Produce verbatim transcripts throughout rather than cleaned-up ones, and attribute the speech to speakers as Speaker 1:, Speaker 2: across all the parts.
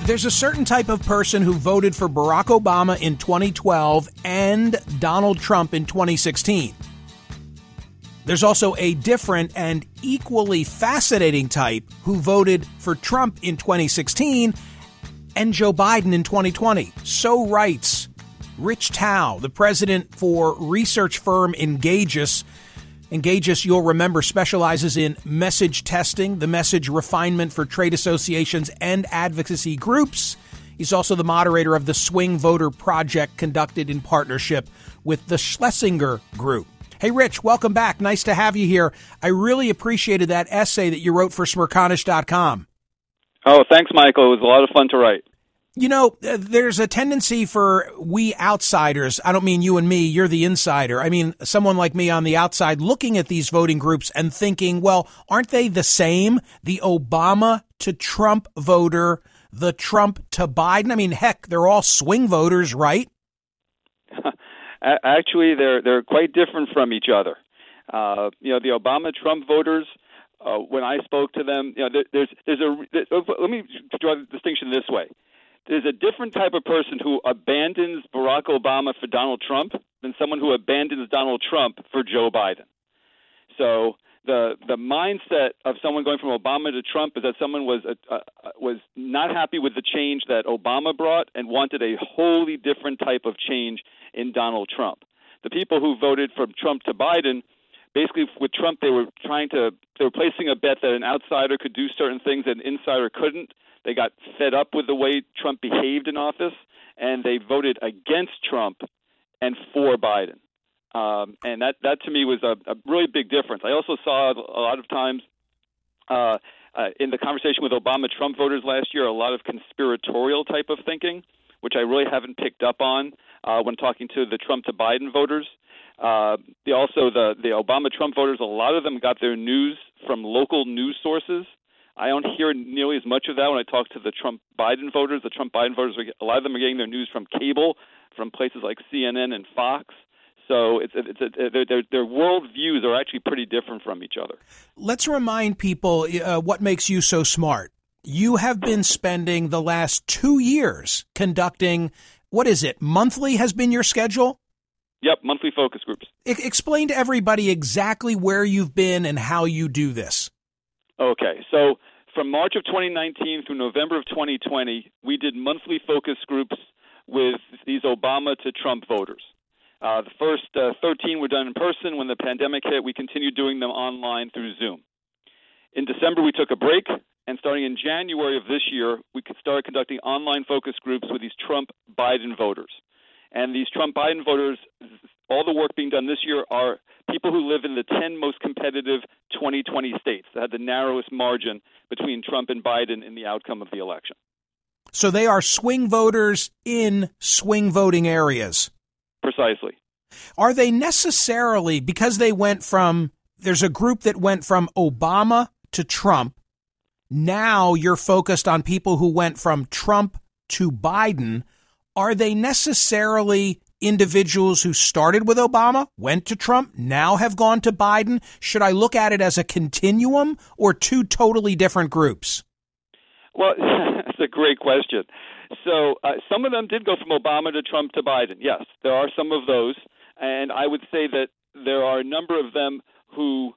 Speaker 1: There's a certain type of person who voted for Barack Obama in twenty twelve and Donald Trump in twenty sixteen. There's also a different and equally fascinating type who voted for Trump in twenty sixteen and Joe Biden in twenty twenty. So writes Rich Tao, the president for research firm Engageus. Engageus, you'll remember, specializes in message testing, the message refinement for trade associations and advocacy groups. He's also the moderator of the Swing Voter Project conducted in partnership with the Schlesinger Group. Hey, Rich, welcome back. Nice to have you here. I really appreciated that essay that you wrote for Smerconish dot com.
Speaker 2: Oh, thanks, Michael. It was a lot of fun to write.
Speaker 1: You know, there's a tendency for we outsiders, I don't mean you and me, you're the insider. I mean, someone like me on the outside looking at these voting groups and thinking, well, aren't they the same? The Obama to Trump voter, the Trump to Biden. I mean, heck, they're all swing voters, right?
Speaker 2: Actually, they're they're quite different from each other. Uh, you know, the Obama-Trump voters, uh, when I spoke to them, you know, there, there's there's a there, let me draw the distinction this way. There's a different type of person who abandons Barack Obama for Donald Trump than someone who abandons Donald Trump for Joe Biden. So the the mindset of someone going from Obama to Trump is that someone was uh, uh, was not happy with the change that Obama brought and wanted a wholly different type of change in Donald Trump. The people who voted from Trump to Biden, basically with Trump, they were trying to they were placing a bet that an outsider could do certain things that an insider couldn't. They got fed up with the way Trump behaved in office, and they voted against Trump and for Biden. Um, and that, that, to me, was a, a really big difference. I also saw a lot of times uh, uh, in the conversation with Obama-Trump voters last year, a lot of conspiratorial type of thinking, which I really haven't picked up on uh, when talking to the Trump to Biden voters. Uh, the, also, the, the Obama-Trump voters, a lot of them got their news from local news sources. I don't hear nearly as much of that when I talk to the Trump-Biden voters. The Trump-Biden voters, a lot of them are getting their news from cable, from places like C N N and Fox. So it's, it's, it's, their, their, their world views are actually pretty different from each other.
Speaker 1: Let's remind people uh, what makes you so smart. You have been spending the last two years conducting, what is it, monthly has been your schedule?
Speaker 2: Yep, monthly focus groups.
Speaker 1: I- explain to everybody exactly where you've been and how you do this.
Speaker 2: Okay, so from March of twenty nineteen through November of twenty twenty, we did monthly focus groups with these Obama to Trump voters. Uh, the first uh, thirteen were done in person. When the pandemic hit, we continued doing them online through Zoom. In December, we took a break, and starting in January of this year, we started conducting online focus groups with these Trump-Biden voters. And these Trump-Biden voters, all the work being done this year are people who live in the ten most competitive twenty twenty states that had the narrowest margin between Trump and Biden in the outcome of the election.
Speaker 1: So they are swing voters in swing voting areas.
Speaker 2: Precisely.
Speaker 1: Are they necessarily, because they went from, there's a group that went from Obama to Trump, now you're focused on people who went from Trump to Biden. Are they necessarily individuals who started with Obama, went to Trump, now have gone to Biden? Should I look at it as a continuum or two totally different groups?
Speaker 2: Well, that's a great question. So uh, some of them did go from Obama to Trump to Biden. Yes, there are some of those. And I would say that there are a number of them who,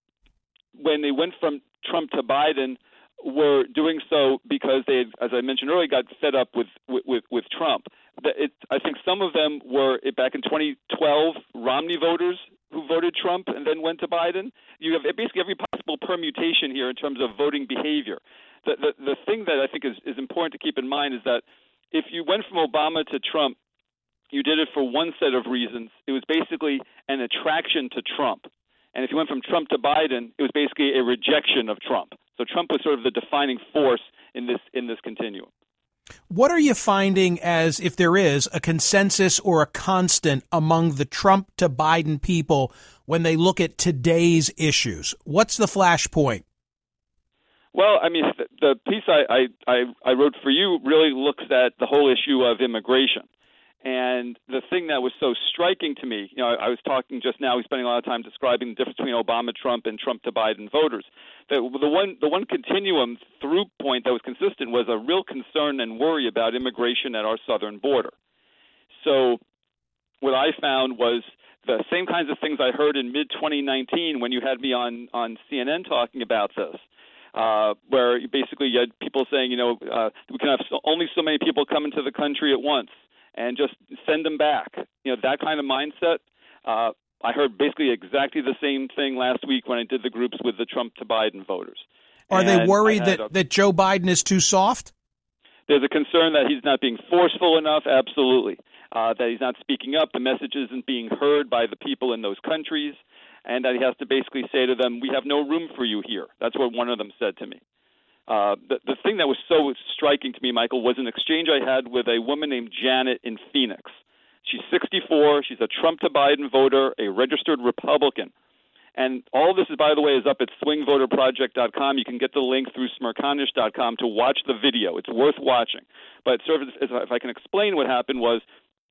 Speaker 2: when they went from Trump to Biden, were doing so because they, as I mentioned earlier, got fed up with with, with Trump. It, I think some of them were back in twenty twelve Romney voters who voted Trump and then went to Biden. You have basically every possible permutation here in terms of voting behavior. The the, the thing that I think is, is important to keep in mind is that if you went from Obama to Trump, you did it for one set of reasons. It was basically an attraction to Trump. And if you went from Trump to Biden, it was basically a rejection of Trump. So Trump was sort of the defining force in this in this continuum.
Speaker 1: What are you finding as, if there is, a consensus or a constant among the Trump to Biden people when they look at today's issues? What's the flashpoint?
Speaker 2: Well, I mean, the, the piece I, I, I wrote for you really looks at the whole issue of immigration. And the thing that was so striking to me, you know, I was talking just now, we're spending a lot of time describing the difference between Obama, Trump, and Trump to Biden voters. The, the one the one continuum through point that was consistent was a real concern and worry about immigration at our southern border. So what I found was the same kinds of things I heard in mid twenty nineteen when you had me on, on C N N talking about this. Uh, where you basically you had people saying, you know, uh, we can have so, only so many people come into the country at once and just send them back. You know, that kind of mindset. Uh, I heard basically exactly the same thing last week when I did the groups with the Trump to Biden voters.
Speaker 1: Are
Speaker 2: and
Speaker 1: they worried that,
Speaker 2: a,
Speaker 1: that Joe Biden is too soft?
Speaker 2: There's a concern that he's not being forceful enough, absolutely. Uh, that he's not speaking up, the message isn't being heard by the people in those countries, and that he has to basically say to them, we have no room for you here. That's what one of them said to me. Uh, the, the thing that was so striking to me, Michael, was an exchange I had with a woman named Janet in Phoenix. She's sixty-four. She's a Trump to Biden voter, a registered Republican. And all of this, is, by the way, is up at swing voter project dot com. You can get the link through smerconish dot com to watch the video. It's worth watching. But sort of, if I can explain what happened was,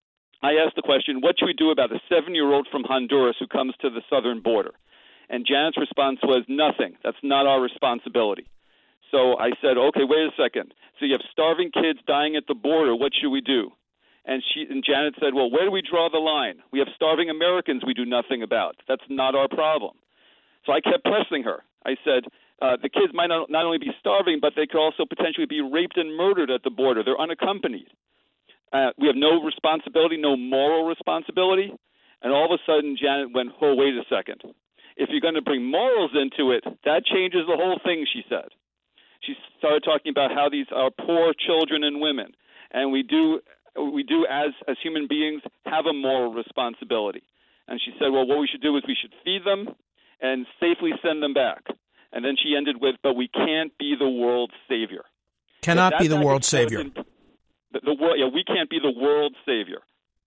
Speaker 2: I asked the question, what should we do about a seven-year-old from Honduras who comes to the southern border? And Janet's response was, nothing. That's not our responsibility. So I said, okay, wait a second. So you have starving kids dying at the border. What should we do? And she and Janet said, well, where do we draw the line? We have starving Americans we do nothing about. That's not our problem. So I kept pressing her. I said, uh, the kids might not, not only be starving, but they could also potentially be raped and murdered at the border. They're unaccompanied. Uh, we have no responsibility, no moral responsibility. And all of a sudden, Janet went, oh, wait a second. If you're going to bring morals into it, that changes the whole thing, she said. She started talking about how these are poor children and women. And we do, we do as, as human beings, have a moral responsibility. And she said, well, what we should do is we should feed them and safely send them back. And then she ended with, but we can't be the world's savior.
Speaker 1: Cannot be the world's savior.
Speaker 2: In, The, the world, yeah, we can't be the world's savior.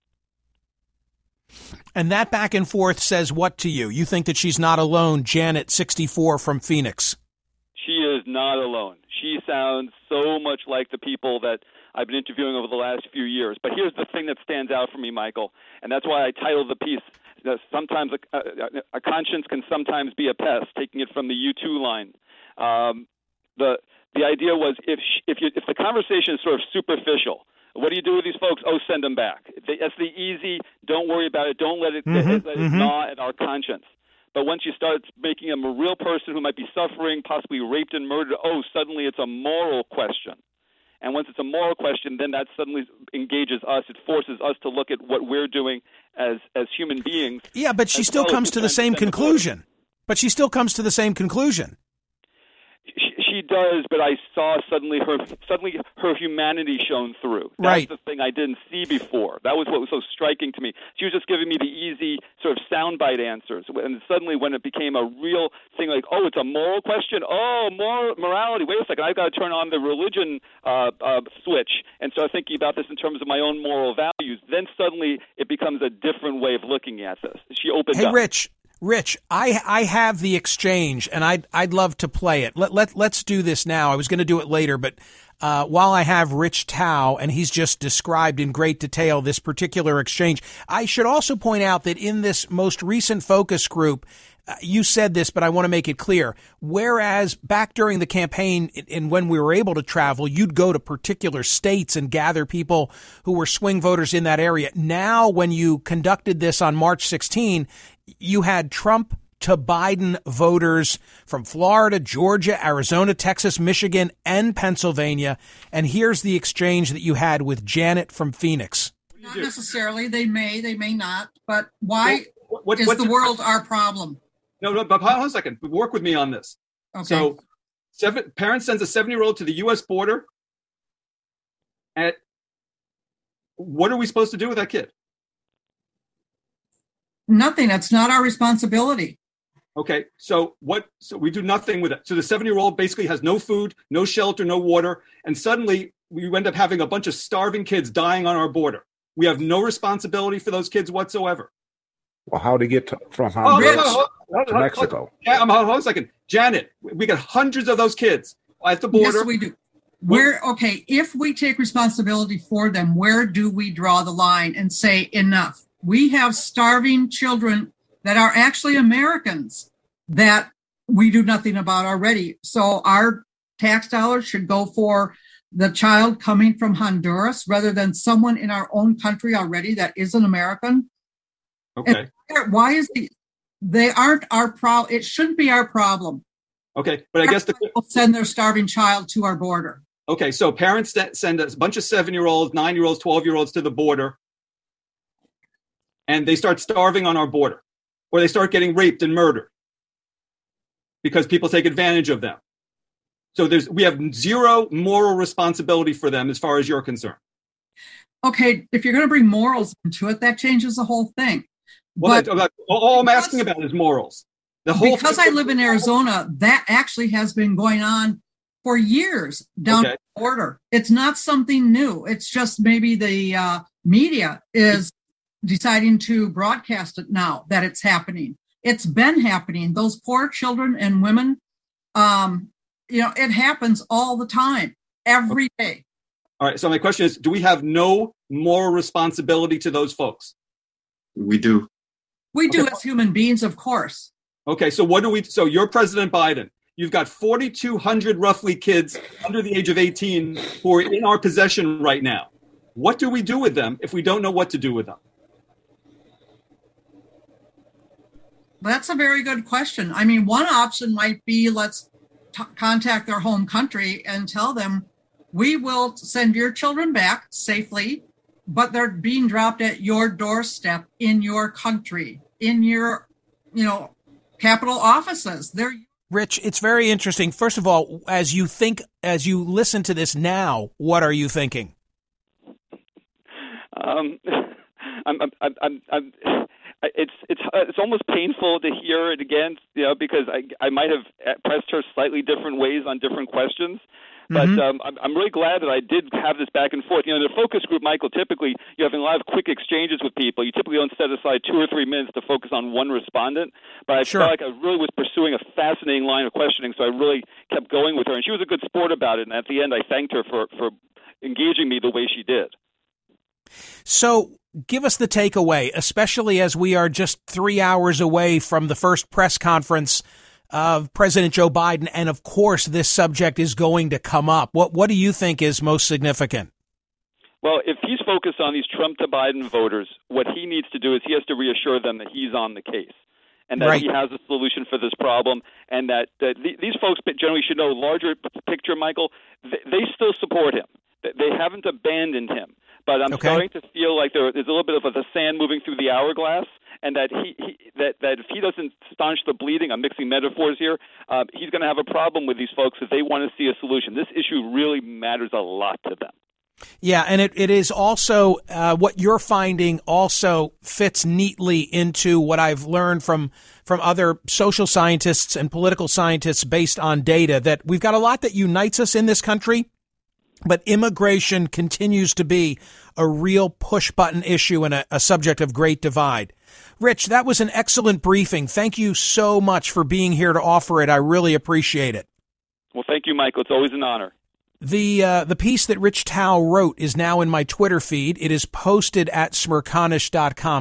Speaker 1: And that back and forth says what to you? You think that she's not alone, Janet, sixty-four from Phoenix?
Speaker 2: She is not alone. She sounds so much like the people that I've been interviewing over the last few years. But here's the thing that stands out for me, Michael, and that's why I titled the piece, you know, sometimes a, a, a conscience can sometimes be a pest, taking it from the U two line. Um, the The idea was if she, if you, if the conversation is sort of superficial, what do you do with these folks? Oh, send them back. That's the easy, don't worry about it, don't let it, mm-hmm, let it mm-hmm. gnaw at our conscience. But once you start making them a real person who might be suffering, possibly raped and murdered, oh, suddenly it's a moral question. And once it's a moral question, then that suddenly engages us. It forces us to look at what we're doing as, as human beings.
Speaker 1: Yeah, but she still well comes to the same conclusion. But she still comes to the same conclusion.
Speaker 2: She, she does, but I saw suddenly her suddenly her humanity shone through. That's
Speaker 1: right.
Speaker 2: the thing I didn't see before. That was what was so striking to me. She was just giving me the easy sort of soundbite answers, and suddenly when it became a real thing, like, oh, it's a moral question. Oh, moral morality. Wait a second, I've got to turn on the religion uh, uh, switch and start thinking about this in terms of my own moral values. Then suddenly it becomes a different way of looking at this. She opened
Speaker 1: hey,
Speaker 2: up.
Speaker 1: Hey, Rich. Rich, I I have the exchange, and I'd I'd love to play it. Let let let's do this now. I was going to do it later, but uh, while I have Rich Tao, and he's just described in great detail this particular exchange, I should also point out that in this most recent focus group, uh, you said this, but I want to make it clear. Whereas back during the campaign and when we were able to travel, you'd go to particular states and gather people who were swing voters in that area. Now, when you conducted this on March sixteenth, you had Trump to Biden voters from Florida, Georgia, Arizona, Texas, Michigan, and Pennsylvania. And here's the exchange that you had with Janet from Phoenix.
Speaker 3: Not necessarily. They may, they may not. But why
Speaker 4: what, what,
Speaker 3: is
Speaker 4: what's
Speaker 3: the world our problem?
Speaker 4: No, no, but hold on a second. Work with me on this.
Speaker 3: Okay.
Speaker 4: So, seven parent sends a seven-year-old to the U S border. At what are we supposed to do with that kid?
Speaker 3: Nothing. That's not our responsibility.
Speaker 4: Okay, so what? So we do nothing with it. So the seven-year-old basically has no food, no shelter, no water, and suddenly we end up having a bunch of starving kids dying on our border. We have no responsibility for those kids whatsoever.
Speaker 5: Well, how to get to, from Honduras oh, no, no, no, to Mexico?
Speaker 4: Yeah, I'm hold on a second, Janet. We got hundreds of those kids at the border.
Speaker 3: Yes, we do. Where, okay, if we take responsibility for them, where do we draw the line and say enough? We have starving children that are actually Americans that we do nothing about already. So our tax dollars should go for the child coming from Honduras rather than someone in our own country already that is an American.
Speaker 4: Okay.
Speaker 3: And why is the, they aren't our problem. It shouldn't be our problem.
Speaker 4: Okay. But I guess the
Speaker 3: people send their starving child to our border.
Speaker 4: Okay. So parents send a bunch of seven-year-olds, nine-year-olds, twelve-year-olds to the border, and they start starving on our border, or they start getting raped and murdered because people take advantage of them. So there's we have zero moral responsibility for them as far as you're concerned.
Speaker 3: Okay, if you're going to bring morals into it, that changes the whole thing.
Speaker 4: Well, but all I'm asking about is morals. The whole
Speaker 3: because I live in Arizona, that actually has been going on for years down
Speaker 4: okay.
Speaker 3: the border. It's not something new. It's just maybe the uh, media is deciding to broadcast it now that it's happening. It's been happening. Those poor children and women, um, you know, it happens all the time, every day.
Speaker 4: All right. So my question is, do we have no moral responsibility to those folks?
Speaker 6: We do.
Speaker 3: We do
Speaker 4: okay.
Speaker 3: as human beings, of course.
Speaker 4: Okay. So what do we, so you're President Biden. You've got forty-two hundred roughly kids under the age of eighteen who are in our possession right now. What do we do with them if we don't know what to do with them?
Speaker 3: That's a very good question. I mean, one option might be let's t- contact their home country and tell them, we will send your children back safely, but they're being dropped at your doorstep in your country, in your, you know, capital offices. They're
Speaker 1: Rich, it's very interesting. First of all, as you think, as you listen to this now, what are you thinking?
Speaker 2: Um, I'm, I'm, I'm, I'm, it's it's it's almost painful to hear it again, you know, because I I might have pressed her slightly different ways on different questions. But
Speaker 1: mm-hmm.
Speaker 2: um, I'm, I'm really glad that I did have this back and forth. You know, in the focus group, Michael, typically you're having a lot of quick exchanges with people. You typically don't set aside two or three minutes to focus on one respondent. But I
Speaker 1: sure.
Speaker 2: felt like I really was pursuing a fascinating line of questioning, so I really kept going with her. And she was a good sport about it. And at the end, I thanked her for, for engaging me the way she did.
Speaker 1: So give us the takeaway, especially as we are just three hours away from the first press conference of President Joe Biden, and of course this subject is going to come up. What what do you think is most significant?
Speaker 2: Well, if he's focused on these Trump to Biden voters, what he needs to do is he has to reassure them that he's on the case and that
Speaker 1: right.
Speaker 2: he has a solution for this problem, and that, that these folks generally should know larger picture, Michael. They still support him. They haven't abandoned him. But I'm
Speaker 1: okay.
Speaker 2: starting to feel like there, there's a little bit of the sand moving through the hourglass, and that he, he that, that if he doesn't staunch the bleeding, I'm mixing metaphors here, uh, he's going to have a problem with these folks if they want to see a solution. This issue really matters a lot to them.
Speaker 1: Yeah, and it, it is also uh, what you're finding also fits neatly into what I've learned from from other social scientists and political scientists based on data, that we've got a lot that unites us in this country. But immigration continues to be a real push-button issue and a, a subject of great divide. Rich, that was an excellent briefing. Thank you so much for being here to offer it. I really appreciate it.
Speaker 2: Well, thank you, Michael. It's always an honor.
Speaker 1: The uh, the piece that Rich Tao wrote is now in my Twitter feed. It is posted at smerconish dot com.